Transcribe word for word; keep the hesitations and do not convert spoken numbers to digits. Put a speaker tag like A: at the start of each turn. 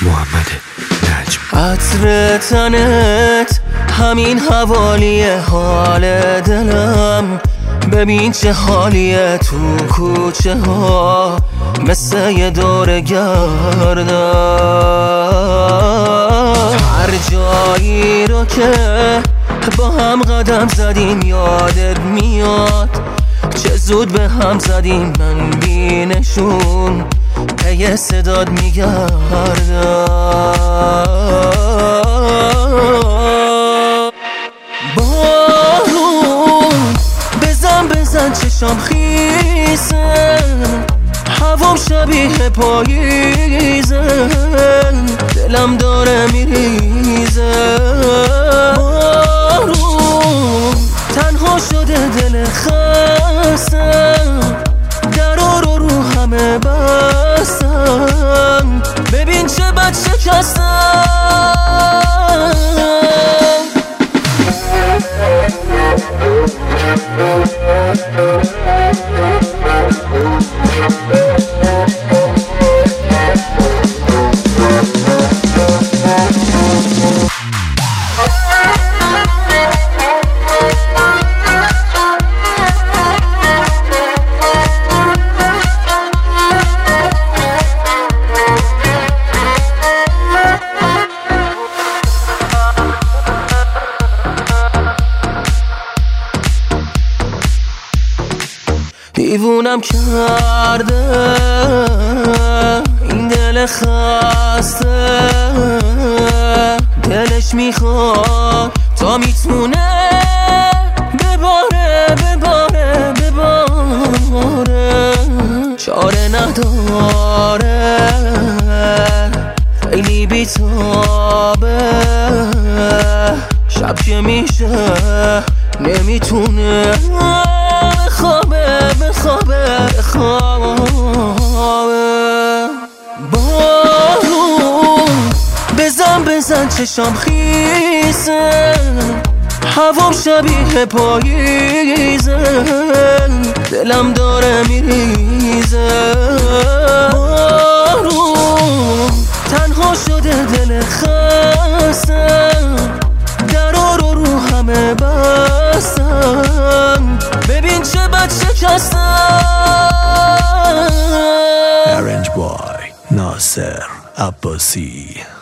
A: محمد نجم.
B: عطر تنت همین حوالی حال دلم، ببین چه حالیه تو کوچه ها مثل یه دور گردم. هر جایی رو که با هم قدم زدیم یادت میاد، چه زود به هم زدیم من بینشون پی صداد میگردم. بارون بزن بزن چشام خیسه، هوام شبیه پاییزه، دلم داره میریزه. بارون تنها شده دل خستم، درا رو رو همه بستم، ببین چه بد شکستم. دیوونم کرده این دل خسته، دلش میخواد تا میتونه بباره بباره بباره، چاره نداره خیلی بیتابه، شب که میشه نمیتونه بخوابه بخوابه بخوابه. بارون بزن بزن چشام خیسه، هوام شبیه پاییزه، دلم داره میریزه. بارون تنها شده دل خستم، درا رو رو همه بستم، ببین چه بد شکستم.
A: ارنج بای ناصر عباسی.